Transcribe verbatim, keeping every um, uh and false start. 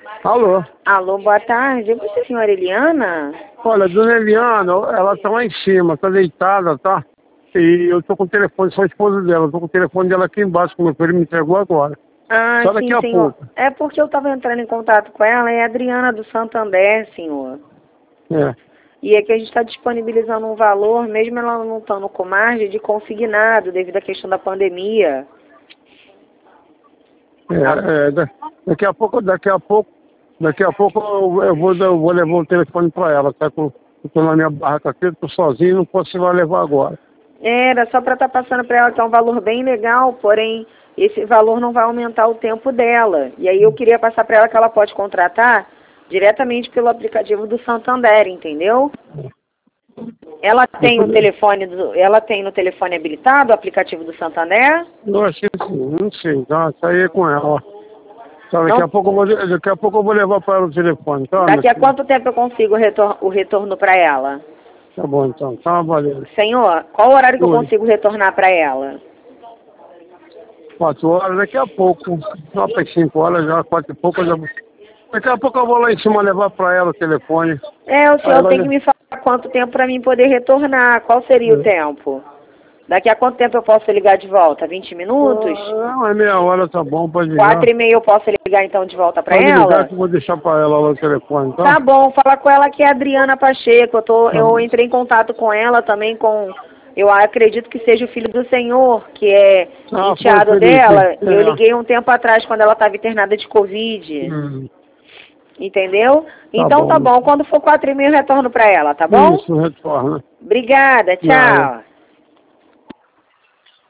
Alô? Alô, boa tarde. Você, senhora Eliana? Olha, dona Eliana, ela tá lá em cima, tá deitada, tá? E eu tô com o telefone, sou a esposa dela, eu tô com o telefone dela aqui embaixo, que o meu filho me entregou agora. Ah, Só daqui sim, a senhor. pouco. É porque eu estava entrando em contato com ela, é a Adriana do Santander, senhor. É. E é que a gente está disponibilizando um valor, mesmo ela não estando com margem, de consignado, devido à questão da pandemia. É, é, da- daqui a pouco, daqui a pouco, daqui a pouco eu, eu vou, dar- eu vou levar o telefone pra ela, tá? Com, eu tô na minha barraca aqui, eu tô sozinho, não posso ir lá levar agora. Era só para estar passando para ela que é um valor bem legal, porém esse valor não vai aumentar o tempo dela. E aí eu queria passar para ela que ela pode contratar diretamente pelo aplicativo do Santander, entendeu? Ela tem o Depois, telefone do, ela tem no telefone habilitado o aplicativo do Santander? eu achei assim, não sei, tá? Saí com ela, ó. Tá, daqui a Não. pouco eu vou, daqui a pouco eu vou levar para ela o telefone, tá, meu Daqui a filho? quanto tempo eu consigo o retor o retorno para ela? Tá bom então, tá valendo. Senhor, qual o horário que eu Oi. consigo retornar para ela? Quatro horas, daqui a pouco. Lá para cinco horas já, quatro e pouco eu já. Daqui a pouco eu vou lá em cima levar para ela o telefone. É, o Aí senhor ela tem que já. me falar quanto tempo para mim poder retornar. Qual seria o tempo? Daqui a quanto tempo eu posso ligar de volta? vinte minutos? Ah, mas meia hora tá bom, pode ligar. Quatro e meia eu posso ligar então de volta para Pode ligar ela? que eu vou deixar para ela lá o telefone, tá? Tá bom, fala com ela que é a Adriana Pacheco. Eu, tô, Tá eu bom. entrei em contato com ela também com... Eu acredito que seja o filho do senhor, que é Ah, foi enteado Felipe. dela. Eu É. liguei um tempo atrás quando ela estava internada de Covid. Hum, Entendeu? tá Então tá bom. bom. Quando for quatro e meia eu retorno para ela, tá bom? Isso, retorna. Obrigada, Nada. tchau.